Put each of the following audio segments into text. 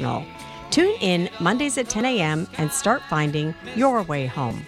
International. Tune in Mondays at 10 a.m. and start finding your way home.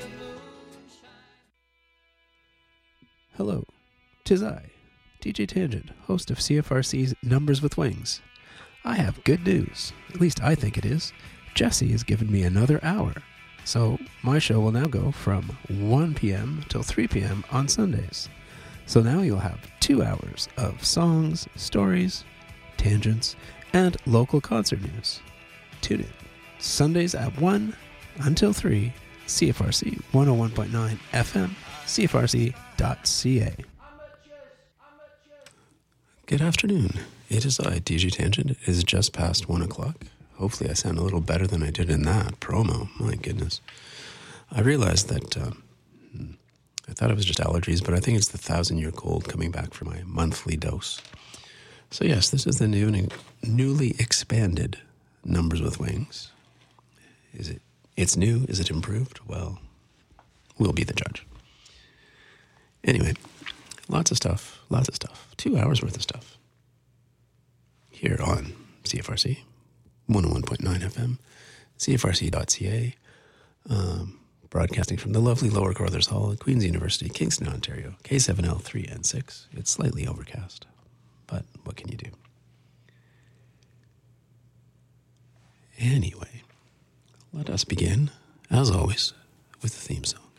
Hello, 'tis I, DJ Tangent, host of CFRC's Numbers with Wings. I have good news, at least I think it is. Jesse has given me another hour, so my show will now go from 1 p.m. till 3 p.m. on Sundays. So now you'll have 2 hours of songs, stories, tangents, and local concert news. Tune in Sundays at 1 until 3, CFRC 101.9 FM, CFRC.ca. Good afternoon. It is I, DJ Tangent. It is just past 1 o'clock. Hopefully I sound a little better than I did in that promo. My goodness. I realized that I thought it was just allergies, but I think it's the 1,000-year cold coming back for my monthly dose. So yes, this is the newly expanded Numbers with Wings. It's new? Is it improved? Well, we'll be the judge. Anyway, lots of stuff. 2 hours worth of stuff. Here on CFRC, 101.9 FM, CFRC.ca, broadcasting from the lovely Lower Carruthers Hall at Queen's University, Kingston, Ontario, K7L 3 and 6. It's slightly overcast, but what can you do? Anyway, let us begin, as always, with the theme song.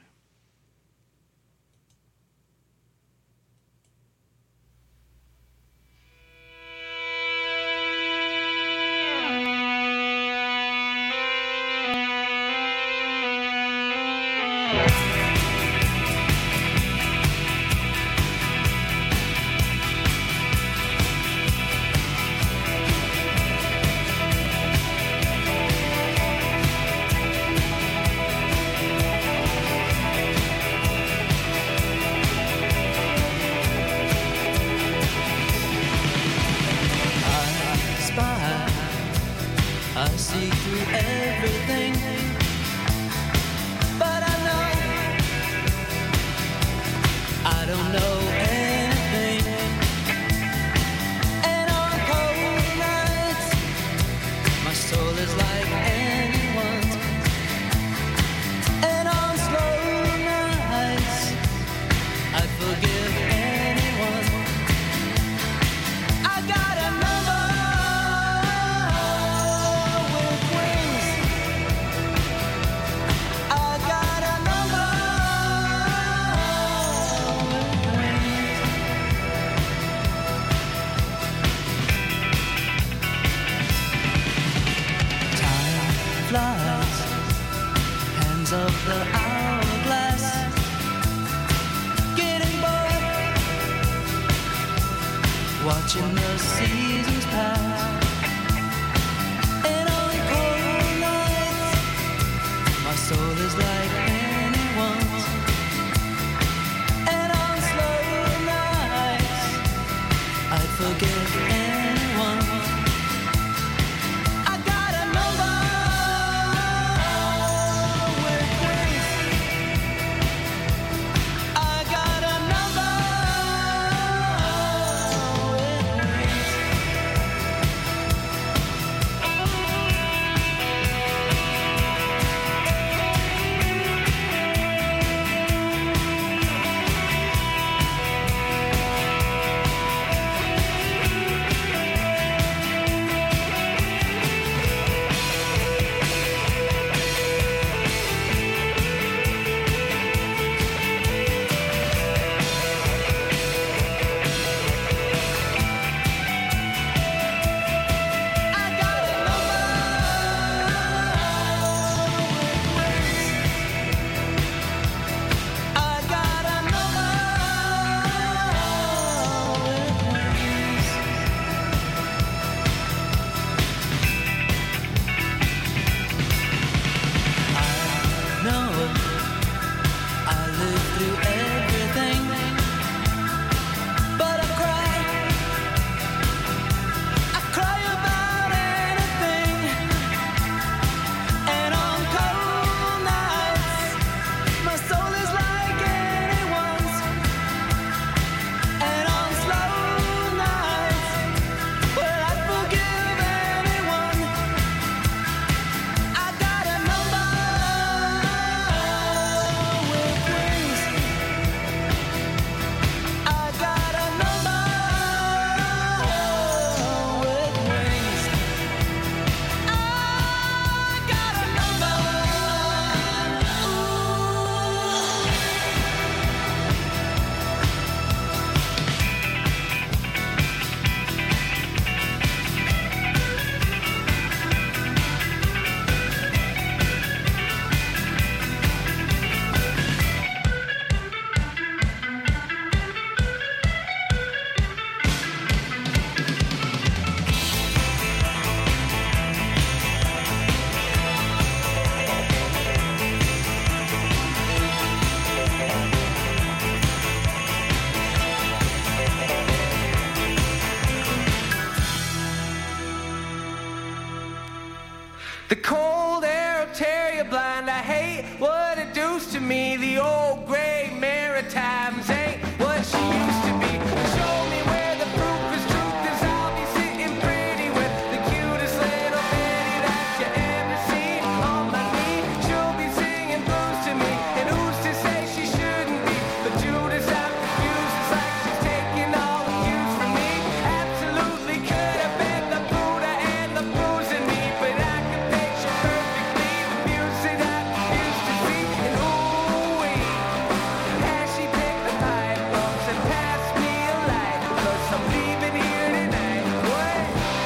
The cold air will tear you blind. I hate what it does to me. The old gray Maritimes ain't what she used to be. Show me where the proof is truth is. I'll be sitting pretty with the cutest little Betty that you ever seen on my knee. She'll be singing blues to me, and who's to say she shouldn't be? But Judas I'm confused. It's like she's taking all the cues from me. Absolutely could have been the Buddha and the booze in me, but I can picture perfectly the music I used to see. And ooh-wee, has she picked the pipe bombs and passed me a light? 'Cause I'm leaving here tonight. What?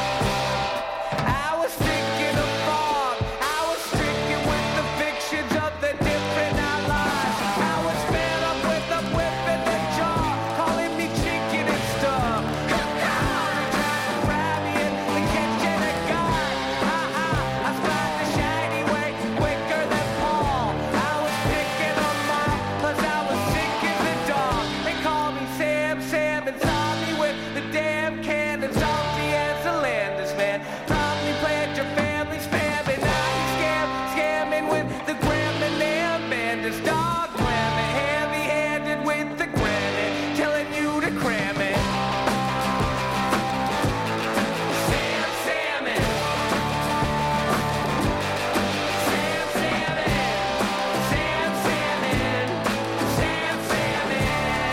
I was thinking of fog. I was stricken with the fictions of the different outlaws. I was fed up with the whip and the jaw, calling me chicken and stuff. Trying to grab me in the kitchen of God. I spot the shiny way quicker than Paul. I was picking them off 'cause I was sick as a dog. They called me Sam, and saw me with the damn cannon, salty as a Landis man. Probably played your family spam, and now you scamming with the Grambling and bandits. Dog gramming, heavy-handed with the granite, telling you to cram it. Sam Salmon. Sam Salmon. Sam Salmon. Sam Salmon.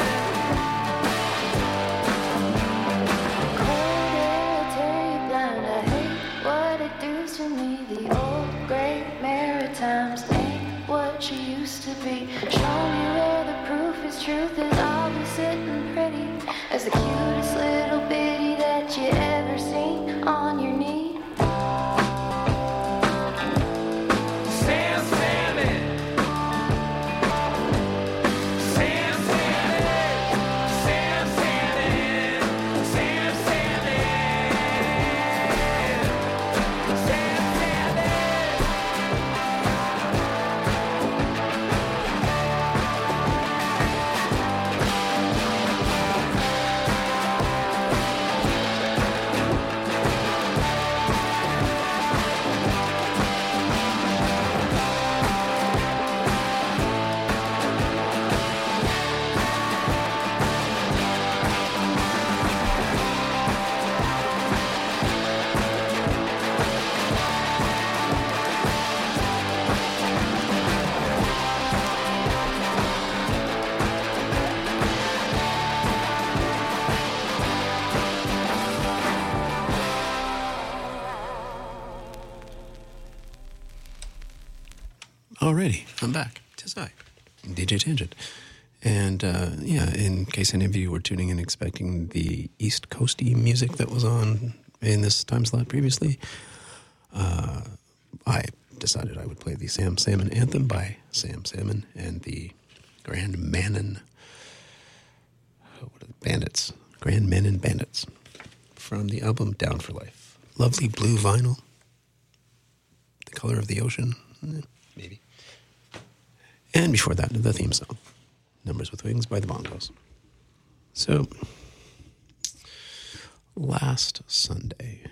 Cold air will tear you blind. I hate what it does to me. The old great Maritimes ain't what she used to be. Show me where the proof is truth is. I'll be sitting pretty as the cutest little bitty that you ever seen on your knee. Sam Salmon. Sam Salmon. Sam Salmon. Sam Salmon. Sam Salmon. Alrighty, I'm back. 'Tis I, DJ Tangent. And in case any of you were tuning in expecting the East Coasty music that was on in this time slot previously, I decided I would play the Sam Salmon Anthem by Sam Salmon and the Grand Manon Bandits. Grand Manon Bandits from the album Down for Life. Lovely blue vinyl. The color of the ocean. Maybe. And before that, the theme song, Numbers with Wings by the Bongos. So, last Sunday,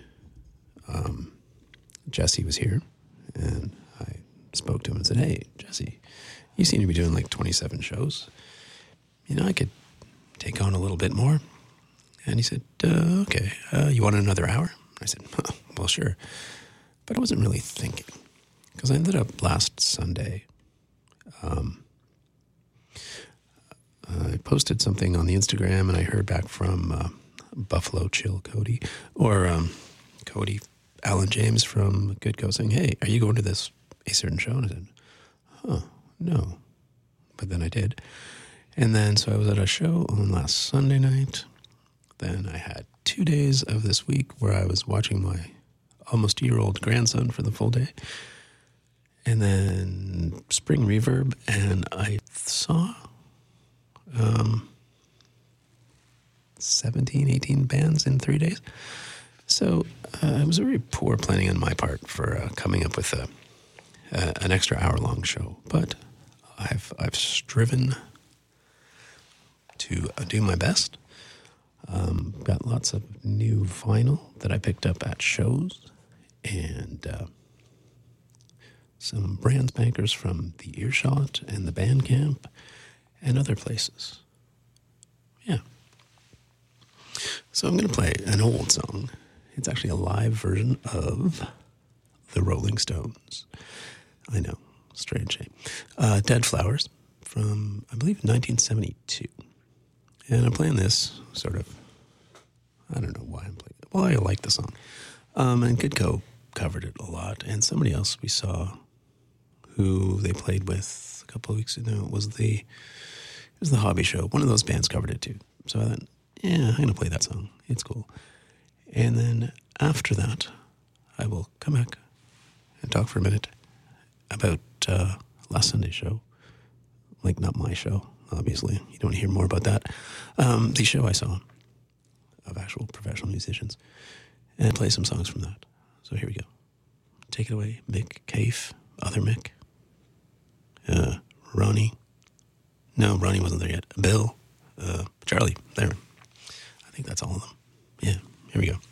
Jesse was here, and I spoke to him and said, "Hey, Jesse, you seem to be doing like 27 shows. You know, I could take on a little bit more." And he said, "Okay, you want another hour?" I said, "Well, sure." But I wasn't really thinking, because I ended up last Sunday, I posted something on the Instagram, and I heard back from Buffalo Chill Cody, or Cody Alan James from Good Co, saying, "Hey, are you going to a certain show?" And I said, no. But then I did. And then, so I was at a show on last Sunday night. Then I had 2 days of this week where I was watching my almost year-old grandson for the full day. And then Spring Reverb, and I saw 17, 18 bands in 3 days. So it was a very poor planning on my part for coming up with an extra hour-long show. But I've striven to do my best. Got lots of new vinyl that I picked up at shows, and some brand spankers from the Earshot and the Bandcamp and other places. Yeah. So I'm going to play an old song. It's actually a live version of the Rolling Stones. I know, strange shame. Dead Flowers from, I believe, 1972. And I'm playing this sort of, I don't know why I'm playing it. Well, I like the song. And Goodco covered it a lot. And somebody else we saw who they played with a couple of weeks ago was the Hobby Show. One of those bands covered it too. So I thought, yeah, I'm going to play that song. It's cool. And then after that, I will come back and talk for a minute about last Sunday's show. Like, not my show, obviously. You don't hear more about that. The show I saw of actual professional musicians. And play some songs from that. So here we go. Take it away, Mick, Cave, other Mick. Ronnie. No, Ronnie wasn't there yet. Bill. Charlie. There. I think that's all of them. Yeah, here we go.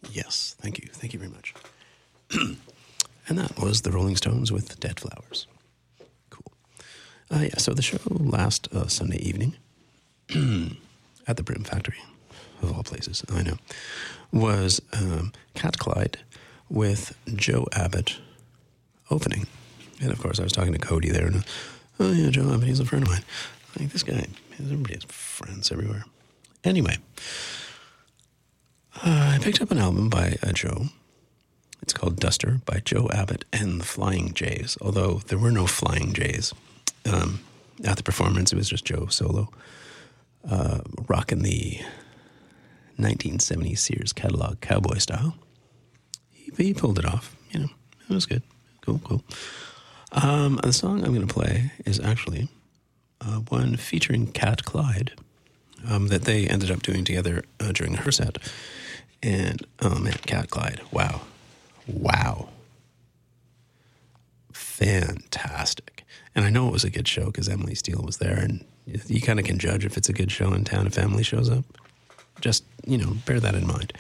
Yes, thank you. Thank you very much. And that was the Rolling Stones with Dead Flowers. Cool. Yeah, so the show last Sunday evening at the Brim Factory, of all places, I know, was Cat Clyde with Joe Abbott opening. And of course, I was talking to Cody there, and oh yeah, Joe Abbott, he's a friend of mine. Like, this guy, everybody has friends everywhere. Anyway, I picked up an album by Joe. It's called Duster by Joe Abbott and the Flying Jays, although there were no Flying Jays. At the performance, it was just Joe solo, rocking the 1970s Sears catalog cowboy style. He pulled it off, you know, it was good. Cool. The song I'm going to play is actually one featuring Cat Clyde that they ended up doing together during her set. And, oh man, Cat Clyde, wow. Fantastic. And I know it was a good show because Emily Steele was there, and you kind of can judge if it's a good show in town if Emily shows up. Just, you know, bear that in mind.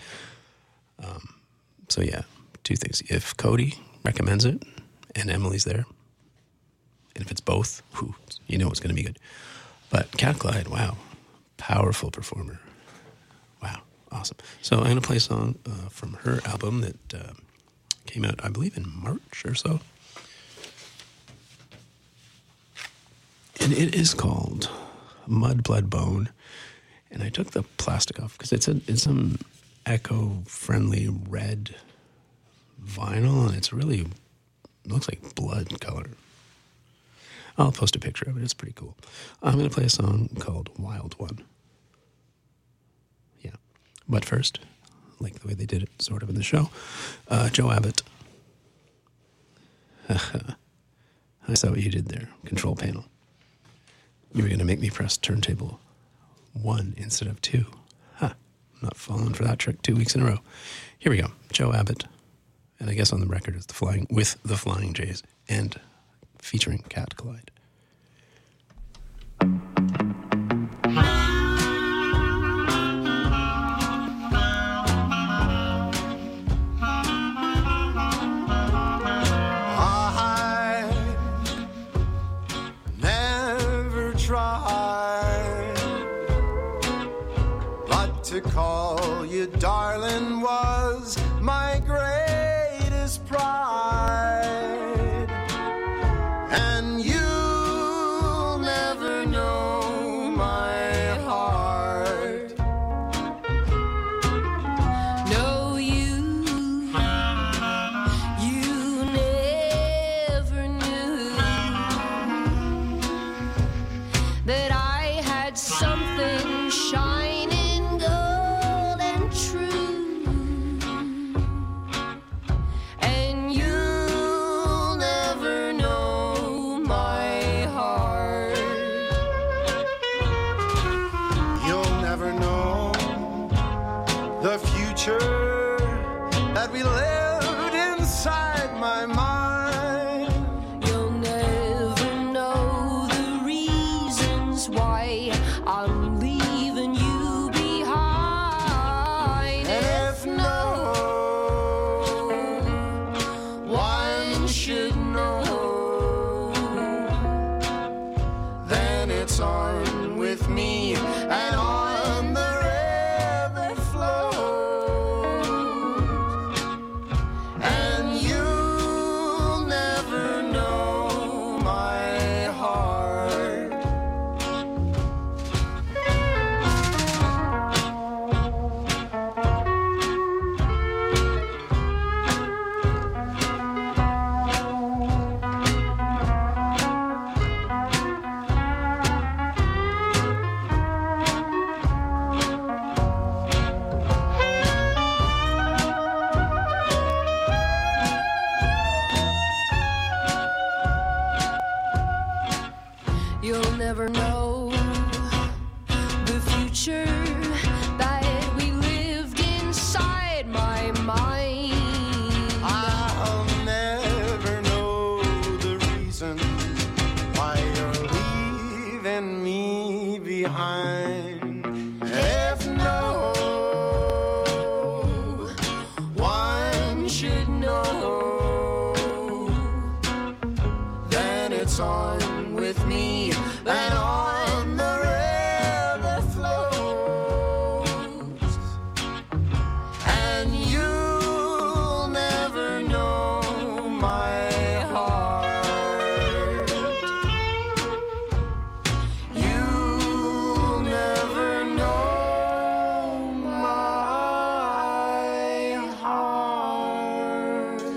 So yeah, two things. If Cody recommends it and Emily's there, and if it's both, you know it's going to be good. But Cat Clyde, wow, powerful performer. Wow, awesome. So I'm going to play a song from her album that came out, I believe, in March or so. And it is called Mud, Blood, Bone. And I took the plastic off because it's some eco-friendly red vinyl, and it's really, looks like blood color. I'll post a picture of it. It's pretty cool. I'm going to play a song called Wild One. Yeah. But first, like the way they did it sort of in the show, Joe Abbott. I saw what you did there. Control panel. You were going to make me press turntable 1 instead of 2. I'm not falling for that trick 2 weeks in a row. Here we go. Joe Abbott. And I guess on the record it's the Flying Jays and featuring Cat Clyde. To call you darling was my greatest pride, and you'll never know my heart. No, you never knew that I had something shining that we lived inside my mind. You'll never know the reasons why I'm leaving you behind. And if no one should know, then it's on with me and on the river flow. And you on with me and on the river flows. And you'll never know my heart. You'll never know my heart.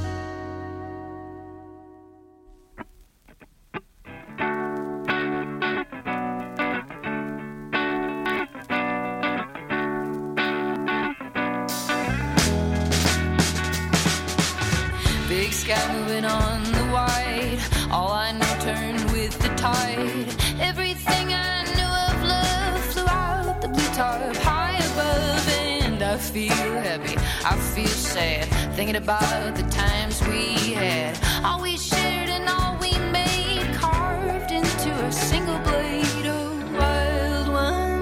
Big sky moving on the wide. All I know turned with the tide. Everything I knew of love flew out the blue tarp high above. And I feel happy, I feel sad, thinking about the times we had. All we shared and all we made, carved into a single blade. Oh, wild one,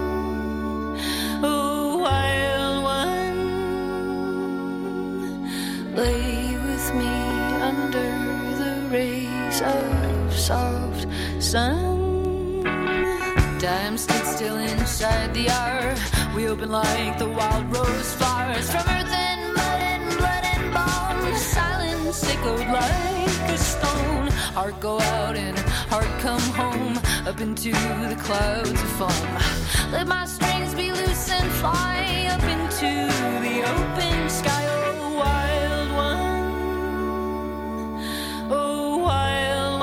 oh, wild one, lay with me under the rays of soft sun. Time stood still inside the hour. We opened like the wild rose flowers. From earth and mud and blood and bone, silence echoed like a stone. Heart go out and heart come home, up into the clouds of foam. Let my strings be loose and fly up into the open sky. Oh, wild one, oh, wild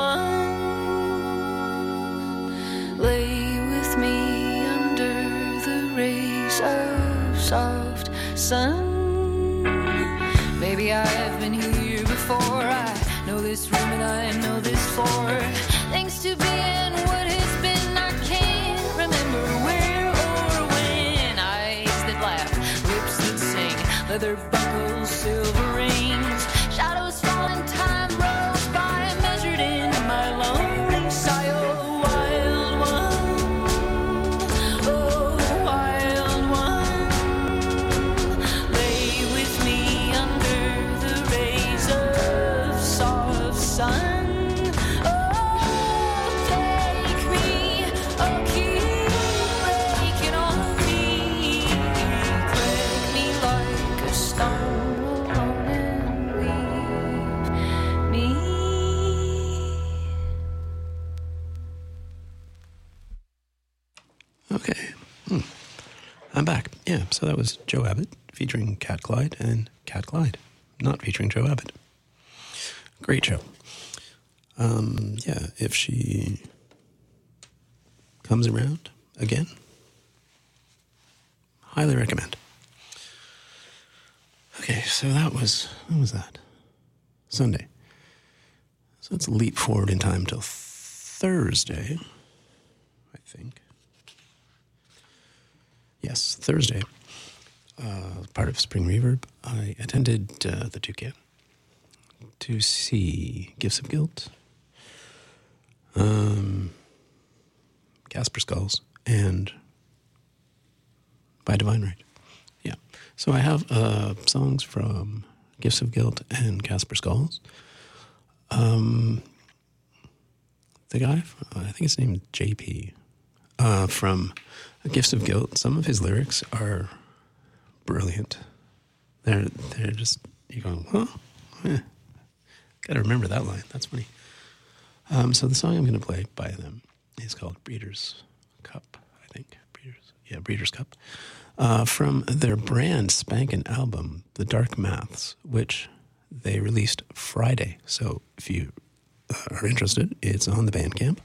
one, lay with me under the rays of soft sun. Maybe I've been here before. I know this room and I know this floor. Things to be and what has been, I can't remember where or when. Eyes that laugh, lips that sing, leather buckles, silver rings, shadows fall and time rolls by, measured in my lonely sigh. Oh, wild one, oh, wild one, lay with me under the rays of soft sun. Oh, take me, oh, keep breaking on me, crack me like a stone alone and leave me. Okay. I'm back. Yeah, so that was Joe Abbott featuring Cat Clyde and Cat Clyde, not featuring Joe Abbott. Great show. Yeah, if she comes around again, highly recommend. Okay, so when was that? Sunday. So let's leap forward in time till Thursday, I think. Yes, Thursday, part of Spring Reverb, I attended the Toucan to see Gifts of Guilt, Casper Skulls, and By Divine Right. Yeah. So I have songs from Gifts of Guilt and Casper Skulls. The guy, I think his name is JP, from Gifts of Guilt, some of his lyrics are brilliant. They're just, you go, huh? Gotta remember that line. That's funny. So the song I'm going to play by them is called Breeders' Cup, I think. Breeders' Cup. From their brand spanking album, The Dark Maths, which they released Friday. So if you are interested, it's on the Bandcamp.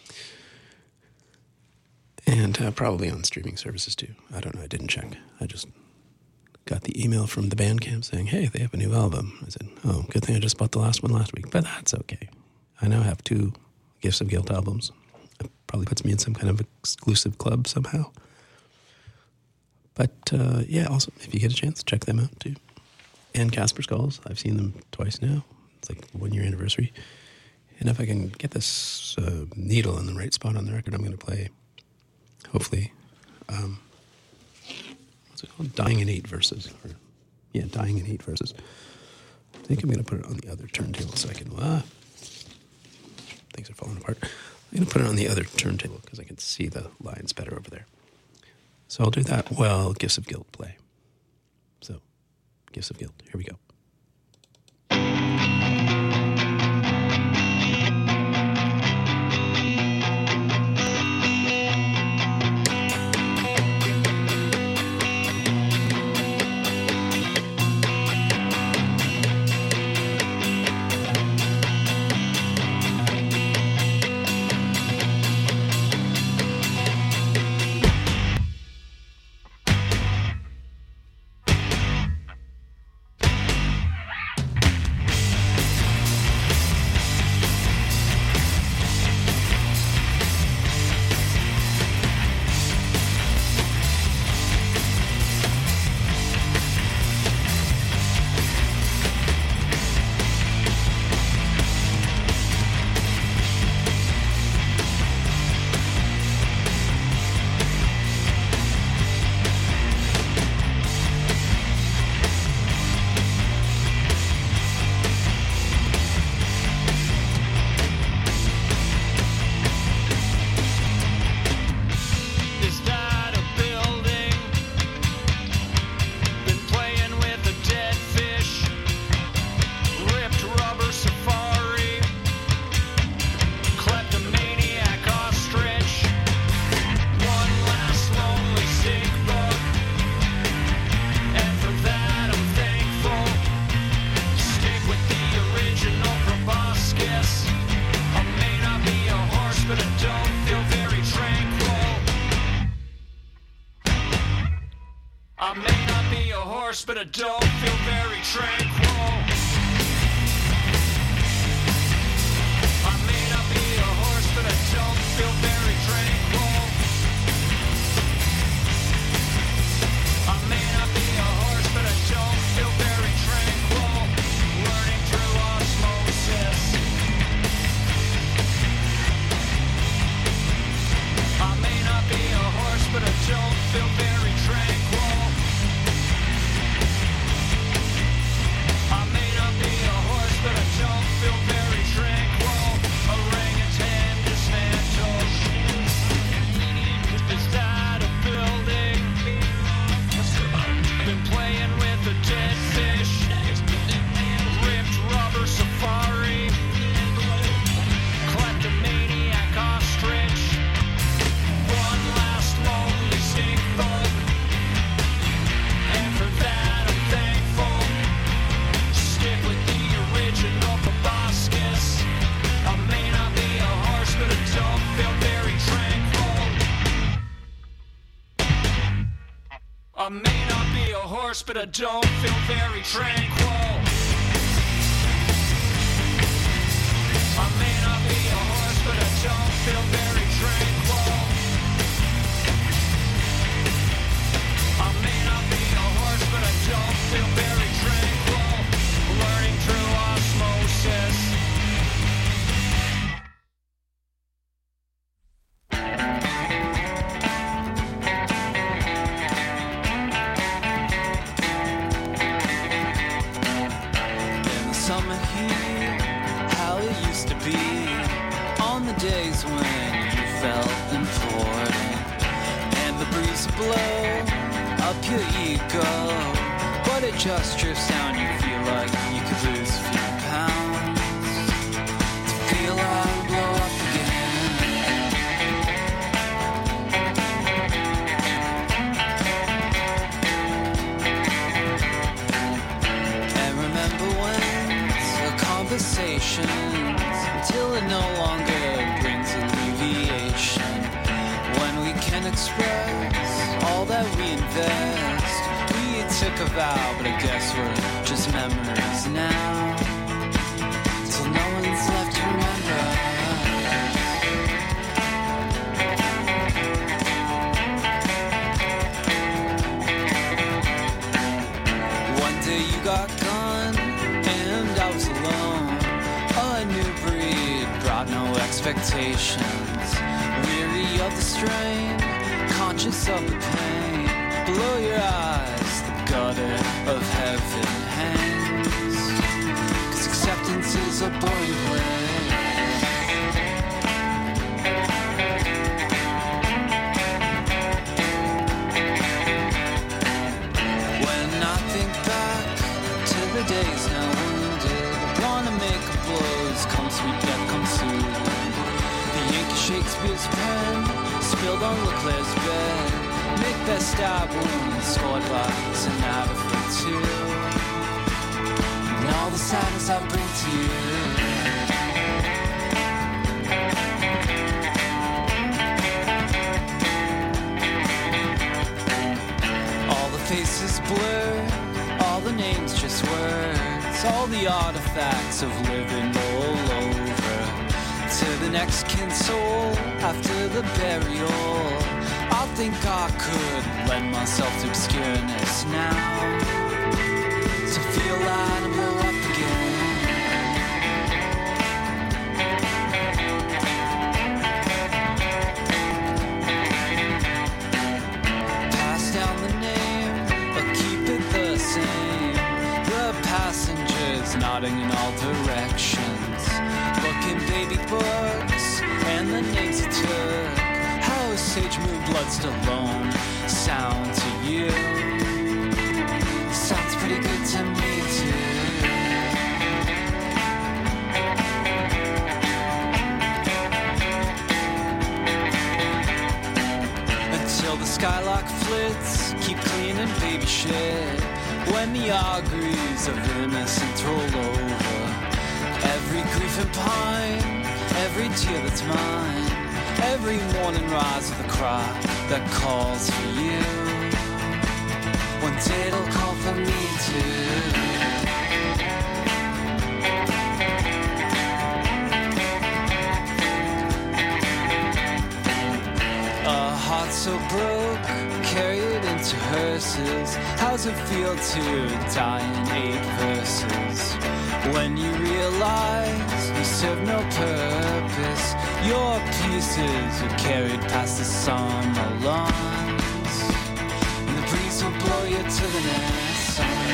And probably on streaming services too. I don't know, I didn't check. I just got the email from the Bandcamp saying, hey, they have a new album. I said, oh, good thing I just bought the last one last week. But that's okay. I now have 2 Gifts of Guilt albums. It probably puts me in some kind of exclusive club somehow. But yeah, also, if you get a chance, check them out too. And Casper Skulls, I've seen them twice now. It's like 1-year anniversary. And if I can get this needle in the right spot on the record, I'm going to play, hopefully, what's it called? Dying in 8 Verses. Dying in 8 Verses. I think I'm going to put it on the other turntable so I can, things are falling apart. I'm going to put it on the other turntable because I can see the lines better over there. So I'll do that while Gifts of Guilt play. So, Gifts of Guilt, here we go. But I don't feel very tranquil. I may not be a horse, but I don't feel very tranquil. I may not be a horse, but I don't feel very tranquil. Learning through osmosis. I may not be a horse, but I don't feel very tranquil. But I don't feel very tranquil. Orangutan dismantles. Is that a building? Been playing with a dead fish. Ripped rubber safari. Kleptomaniac ostrich. One last lonely stink bug. And for that I'm thankful. Stick with the original proboscis. I may not be a horse, but I don't feel very tranquil. I may not be a horse, but I don't feel very tranquil. I may not be a horse, but I don't feel very tranquil. I may not be a horse, but I don't feel very tranquil. Learning through osmosis. In the summer heat, how it used to be, on the days when you felt important, and the breeze would blow up your ego, but it just drifts down. You feel like you could lose a few pounds to feel how to blow up again. And remember when the conversations until it no longer brings alleviation, when we can express all that we invest. We took a vow, but I guess we're just memories now, till no one's left to remember us. One day you got gone, and I was alone. A new breed brought no expectations. Weary of the strain, conscious of the pain. Below your eyes, the gutter of heaven hangs. 'Cause acceptance is a boring place. early days now wounded. Wanna make a blows, come sweet death, come soon. The Yankee Shakespeare's pen, spilled on Leclerc's bed. Macbeth stab wound, scored by Sonata for two. And all the sadness I bring to you. Faces blurred, all the names just words, all the artifacts of living all over. To the next kin soul, after the burial, I think I could lend myself to obscureness now, to feel light and blow up again. Pass down the name, the passengers nodding in all directions, looking baby books and the names he took. How is Sage Moon Blood Stallone sound to you? Sounds pretty good to me too. Until the skylock flits, keep cleaning baby shit. When the auguries of innocence roll over, every grief and pine, every tear that's mine, every morning rise with a cry that calls for you. One day it'll call for me too. A heart so broke, carry it into hearses. How's it feel to die in 8 verses? When you realize you serve no purpose, your pieces are carried past the summer lawns, and the breeze will blow you to the next sun.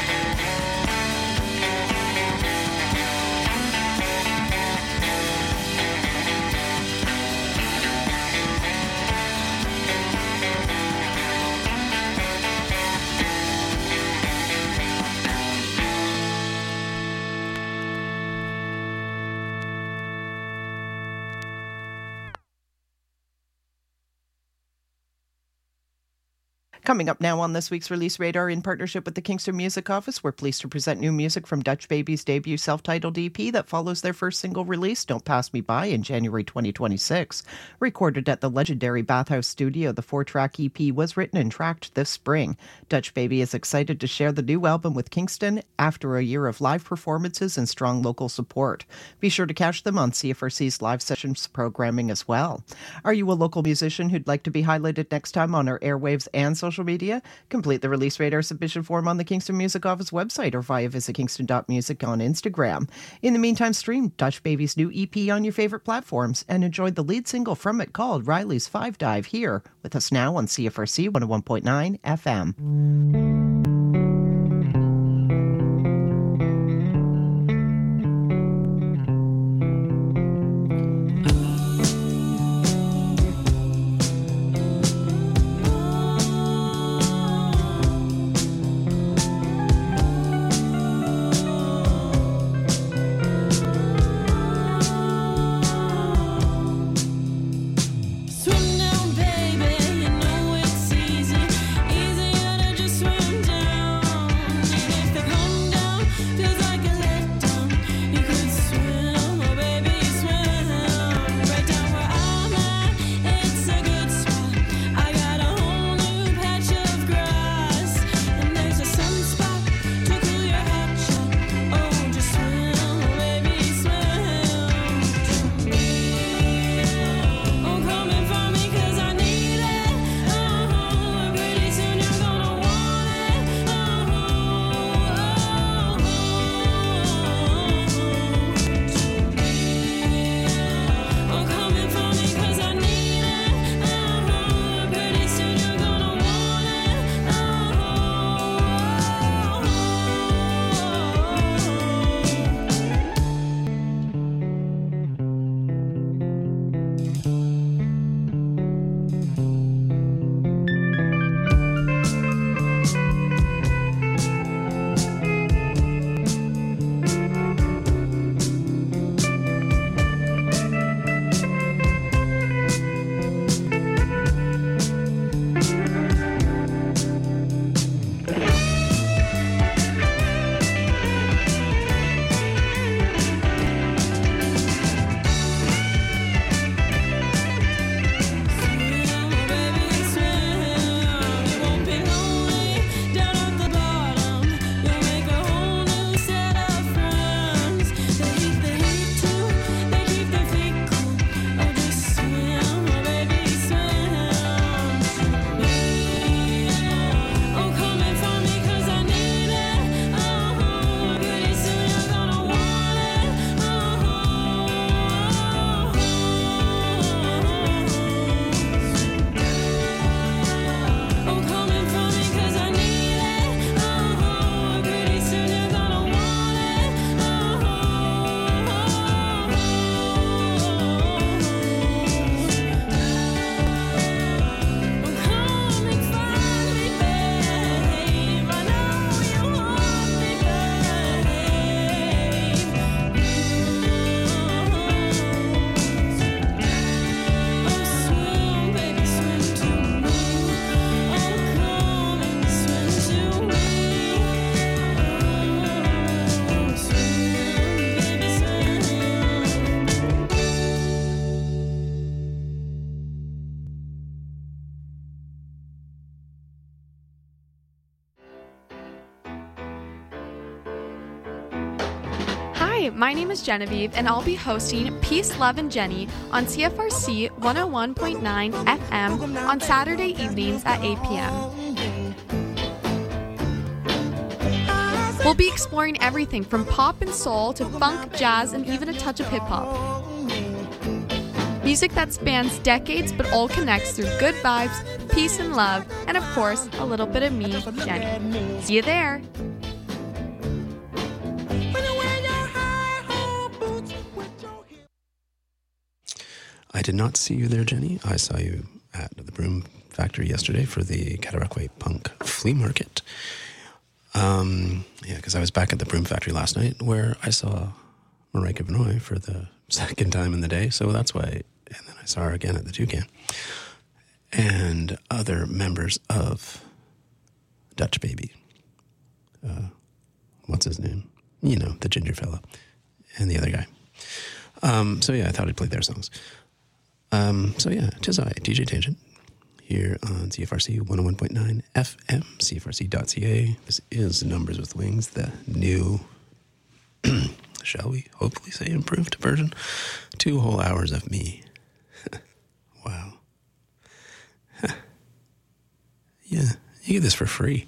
Coming up now on this week's Release Radar, in partnership with the Kingston Music Office, we're pleased to present new music from Dutch Baby's debut self-titled EP that follows their first single release, Don't Pass Me By, in January 2026. Recorded at the legendary Bathhouse Studio, the 4-track EP was written and tracked this spring. Dutch Baby is excited to share the new album with Kingston after a year of live performances and strong local support. Be sure to catch them on CFRC's live sessions programming as well. Are you a local musician who'd like to be highlighted next time on our airwaves and social media? Complete the Release Radar submission form on the Kingston Music Office website or via visit kingston.music on Instagram. In the meantime, stream Dutch Baby's new EP on your favorite platforms and enjoy the lead single from it called Riley's 5 Dive here with us now on CFRC 101.9 FM. Swim down, baby, you know it's easy. Easier to just swim down. Hi, my name is Genevieve, and I'll be hosting Peace, Love, and Jenny on CFRC 101.9 FM on Saturday evenings at 8 p.m. We'll be exploring everything from pop and soul to funk, jazz, and even a touch of hip-hop. Music that spans decades but all connects through good vibes, peace and love, and of course, a little bit of me, Jenny. See you there! I did not see you there, Jenny. I saw you at the Broom Factory yesterday for the Cataraqui Punk Flea Market. Because I was back at the Broom Factory last night where I saw Marijke Vanoy for the second time in the day. So that's why, and then I saw her again at the Toucan. And other members of Dutch Baby. What's his name? You know, the ginger fella. And the other guy. I thought I'd play their songs. Tis I, DJ Tangent, here on CFRC 101.9 FM, CFRC.ca. This is Numbers with Wings, the new, shall we hopefully say improved version. 2 whole hours of me. Wow. Yeah, you get this for free.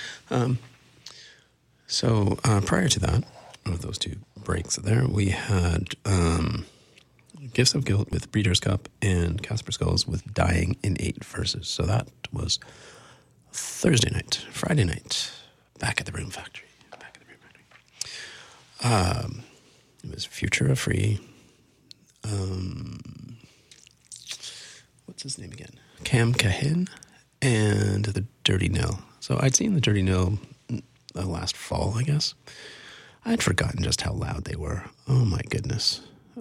Prior to that, of those 2 breaks there, we had Gifts of Guilt with Breeders' Cup and Casper Skulls with Dying in 8 Verses. So that was Thursday night. Friday night, back at the Broom Factory. It was Futura Free. What's his name again? Cam Cahin and the Dirty Nil. So I'd seen the Dirty Nil last fall, I guess. I'd forgotten just how loud they were. Oh my goodness.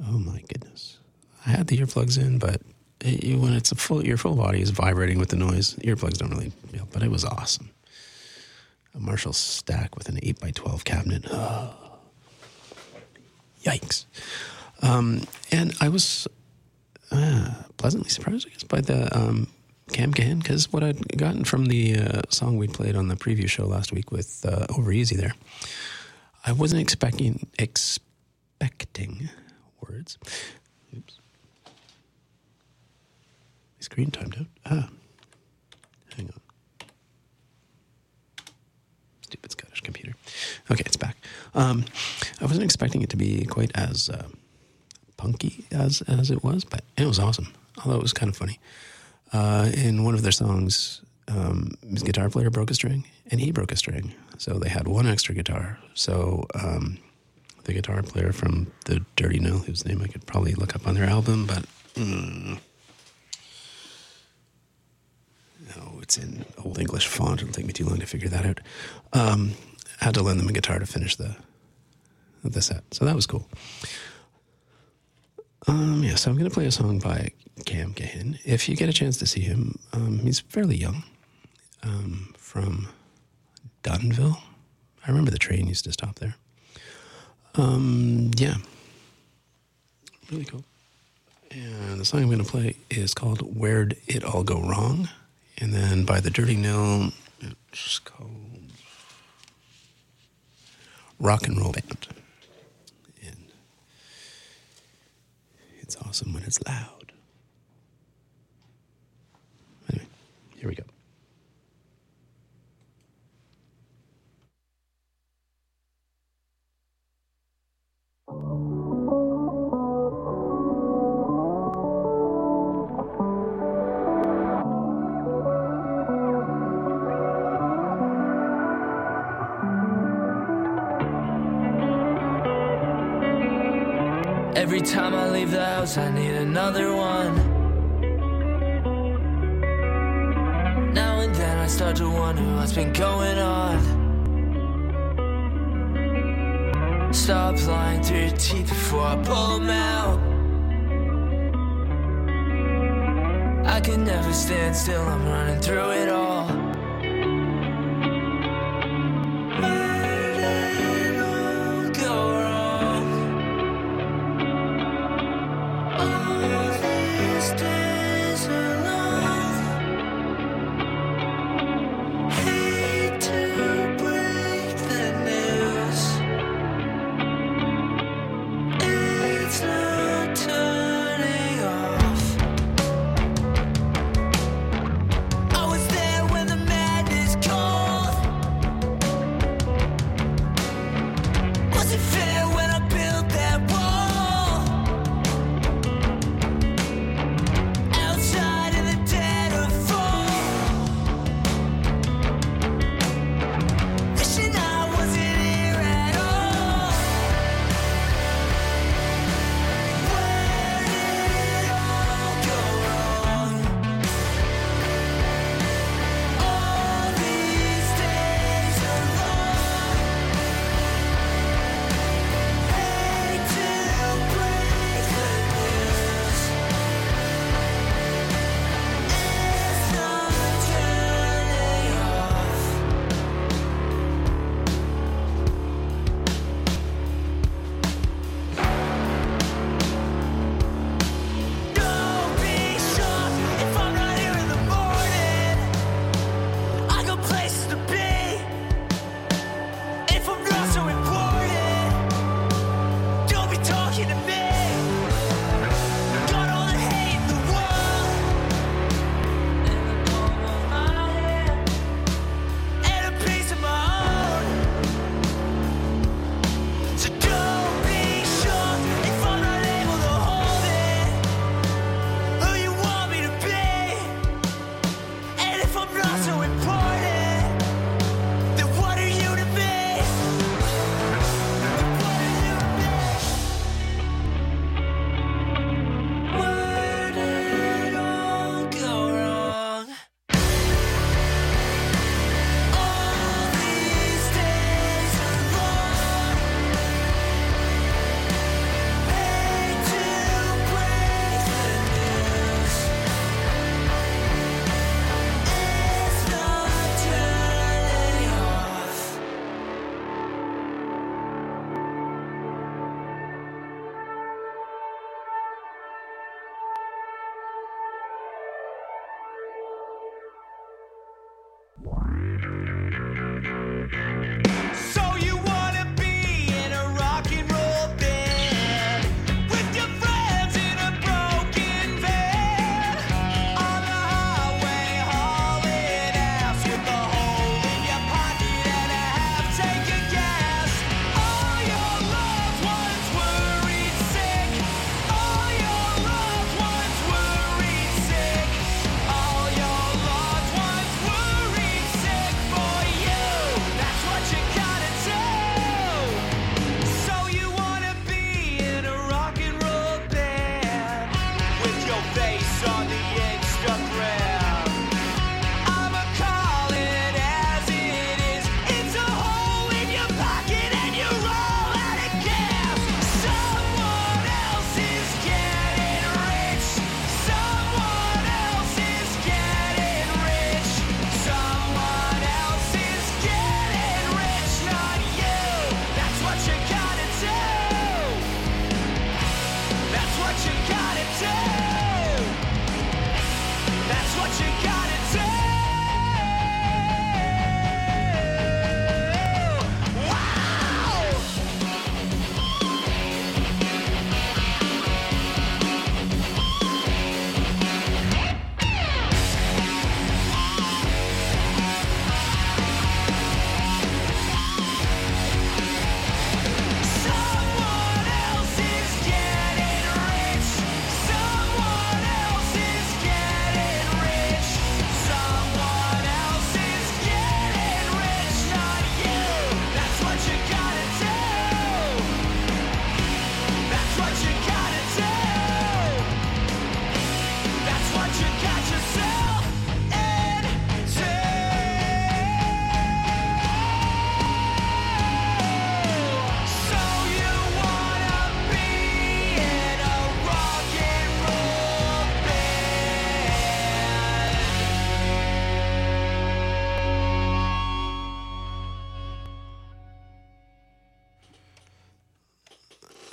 I had the earplugs in, but when it's your full body is vibrating with the noise, earplugs don't really help, but it was awesome. A Marshall stack with an 8x12 cabinet. Oh, yikes. And I was pleasantly surprised, I guess, by the Cam Cahin, because what I'd gotten from the song we played on the preview show last week with Over Easy there, I wasn't expecting words. Oops. Screen timed out. Hang on. Stupid Scottish computer. Okay, it's back. I wasn't expecting it to be quite as punky as it was, but it was awesome. Although it was kind of funny. In one of their songs, his guitar player broke a string, and he broke a string. So they had one extra guitar. So the guitar player from the Dirty Nil, whose name I could probably look up on their album, but no, it's in Old English font. It'll take me too long to figure that out. Had to lend them a guitar to finish the set. So that was cool. So I'm going to play a song by Cam Cahin. If you get a chance to see him, he's fairly young, from Dunville. I remember the train used to stop there. Really cool. And the song I'm going to play is called Where'd It All Go Wrong? And then by the Dirty Nil, it's called Rock and Roll Band. And it's awesome when it's loud. Anyway, here we go. Every time I leave the house, I need another one. Now and then I start to wonder what's been going on. Stop lying through your teeth before I pull them out. I can never stand still, I'm running through it all.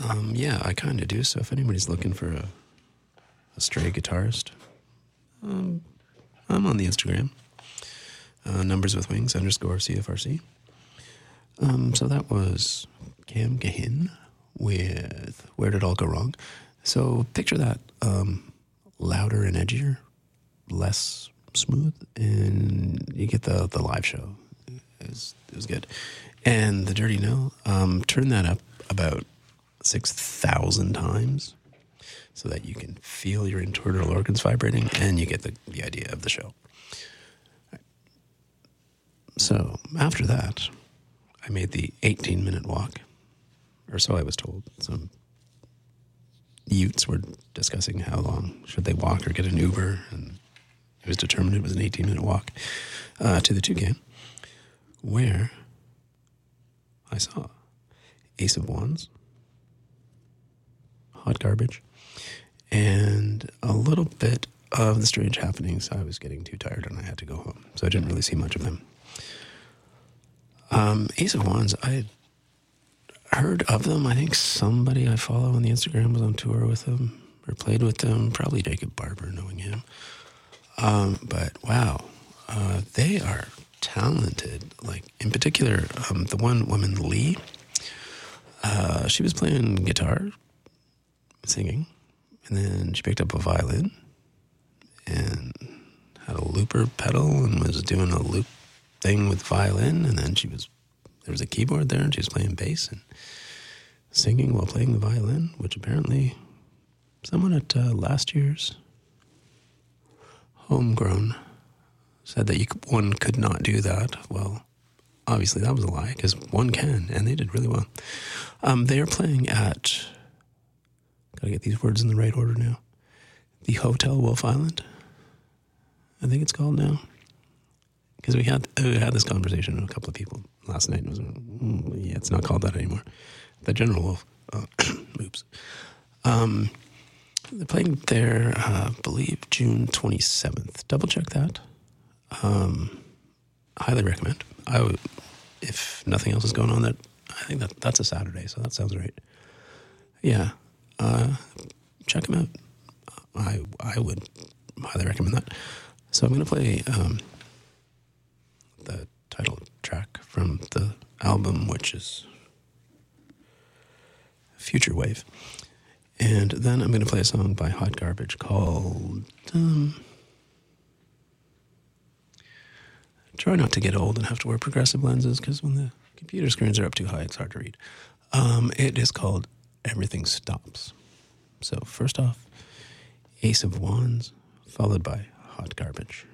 Yeah, I kind of do. So if anybody's looking for a stray guitarist, I'm on the Instagram. Numbers with Wings _CFRC. So that was Cam Gahin with Where Did All Go Wrong? So picture that louder and edgier, less smooth, and you get the live show. It was good. And the Dirty No, turn that up about 6,000 times so that you can feel your internal organs vibrating and you get the idea of the show. So after that, I made the 18-minute walk, or so I was told. Some youths were discussing how long should they walk or get an Uber, and it was determined it was an 18-minute walk to the Toucan, where I saw Ace of Wands, Hot Garbage, and a little bit of The Strange Happenings. I was getting too tired and I had to go home, so I didn't really see much of them. Ace of Wands, I had heard of them. I think somebody I follow on the Instagram was on tour with them or played with them, probably Jacob Barber, knowing him. But wow, they are talented. Like, in particular, the one woman, Lee, she was playing guitar, singing, and then she picked up a violin and had a looper pedal and was doing a loop thing with violin, and then there was a keyboard there and she was playing bass and singing while playing the violin, which apparently someone at last year's Homegrown said that one could not do that. Well, obviously that was a lie, because one can, and they did really well. They are playing at, gotta get these words in the right order now, the Hotel Wolf Island, I think it's called now. Because we had this conversation with a couple of people last night, and it was, yeah, it's not called that anymore. The General Wolf. Oops. They're playing there, I believe, June 27th. Double check that. Highly recommend. I would, if nothing else is going on, I think that's a Saturday, so that sounds right. Yeah. Check them out. I would highly recommend that. So I'm going to play the title track from the album, which is Future Wave. And then I'm going to play a song by Hot Garbage called Try Not to Get Old and Have to Wear Progressive Lenses, because when the computer screens are up too high, it's hard to read. It is called Everything Stops. So first off, Ace of Wands, followed by Hot Garbage.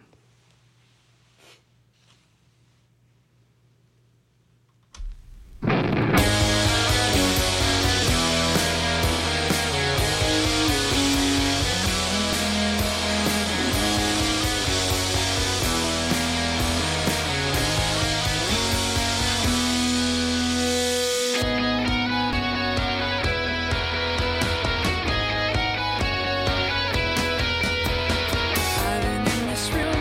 Driving in this real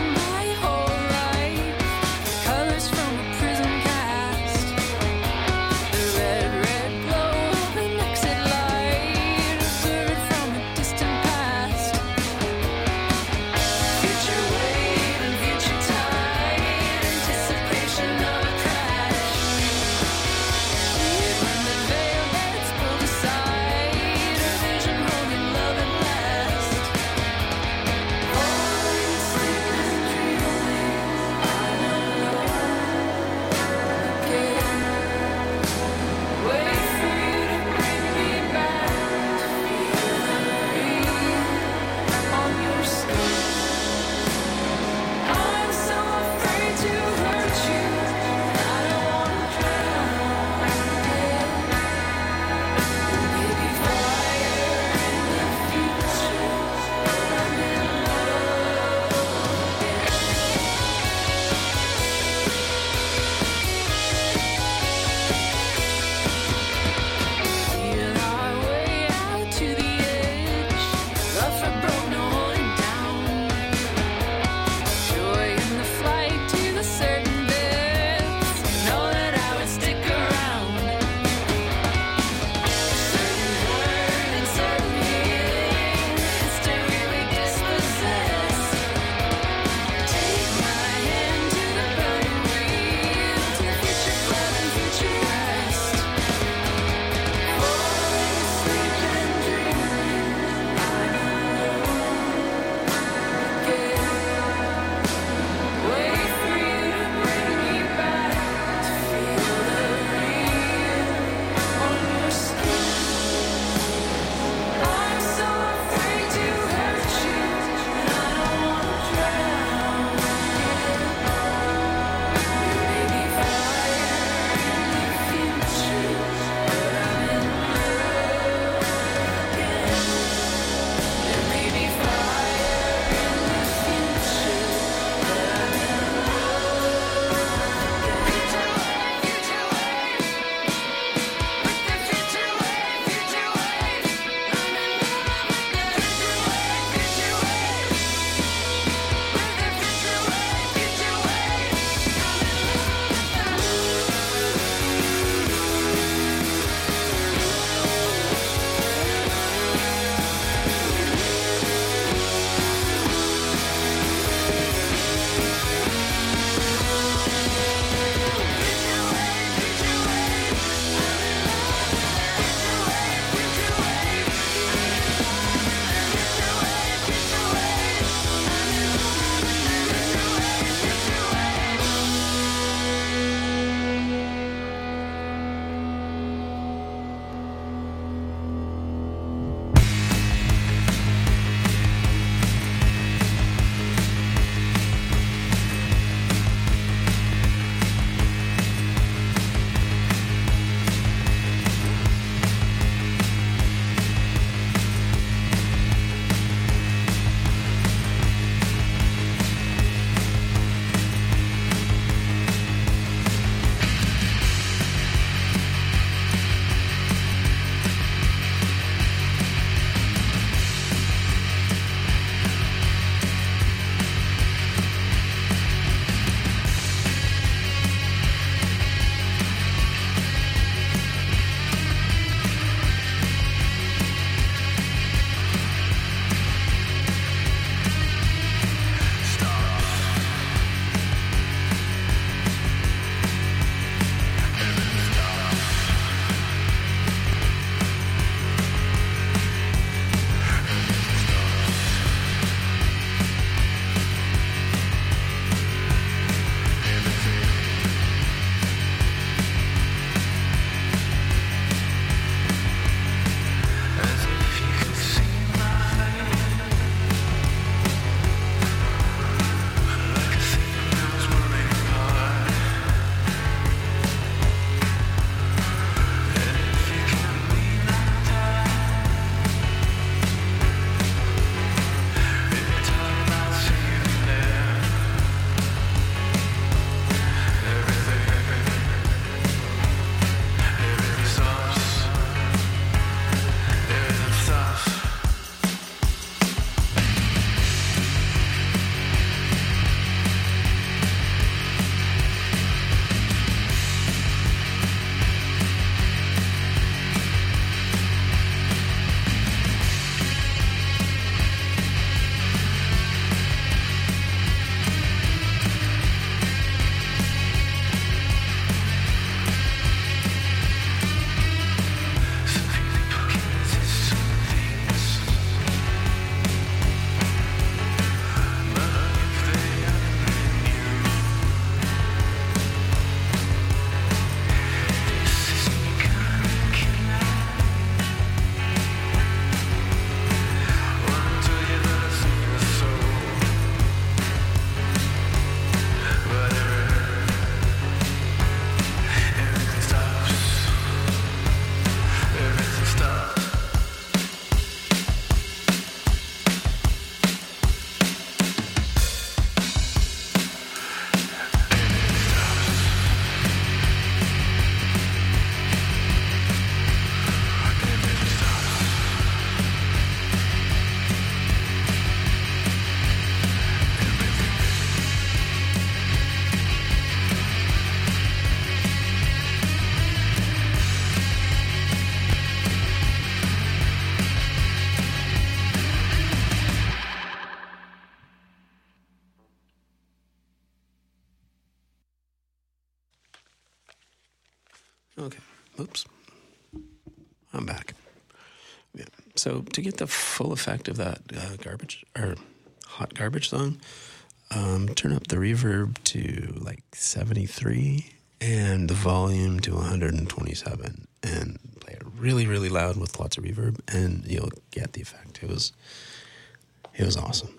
Okay. Oops. I'm back. Yeah. So to get the full effect of that garbage or hot garbage song, turn up the reverb to like 73 and the volume to 127 and play it really, really loud with lots of reverb and you'll get the effect. It was awesome.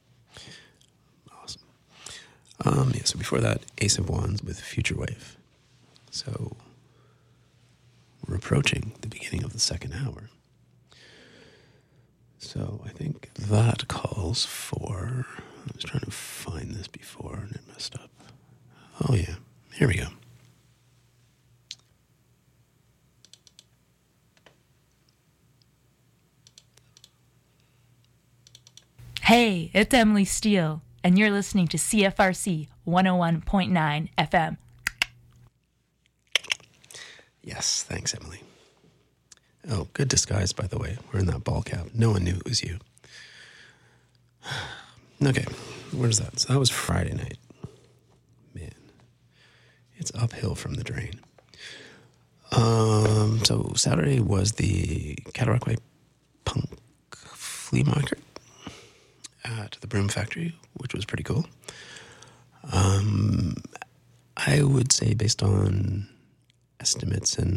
Awesome. So before that, Ace of Wands with Future Wave. So we're approaching the beginning of the second hour. So I think that calls for... I was trying to find this before and it messed up. Oh yeah, here we go. Hey, it's Emily Steele, and you're listening to CFRC 101.9 FM. Yes, thanks, Emily. Oh, good disguise, by the way. Wearing that ball cap. No one knew it was you. Okay, where's that? So that was Friday night. Man, it's uphill from the drain. So Saturday was the Cataraqui Punk Flea Market at the Broom Factory, which was pretty cool. I would say based on estimates and